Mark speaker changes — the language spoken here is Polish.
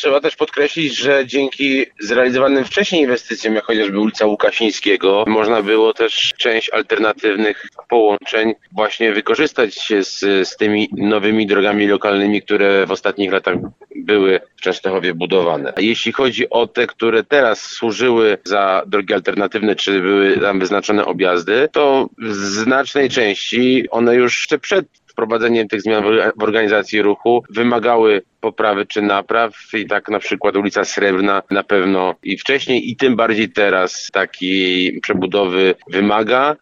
Speaker 1: Trzeba też podkreślić, że dzięki zrealizowanym wcześniej inwestycjom, jak chociażby ulica Łukasińskiego, można było też część alternatywnych połączeń właśnie wykorzystać się z tymi nowymi drogami lokalnymi, które w ostatnich latach były w Częstochowie budowane. Jeśli chodzi o te, które teraz służyły za drogi alternatywne, czy były tam wyznaczone objazdy, to w znacznej części one już jeszcze przed wprowadzeniem tych zmian w organizacji ruchu wymagały poprawy czy napraw i tak na przykład ulica Srebrna na pewno i wcześniej i tym bardziej teraz takiej przebudowy wymaga.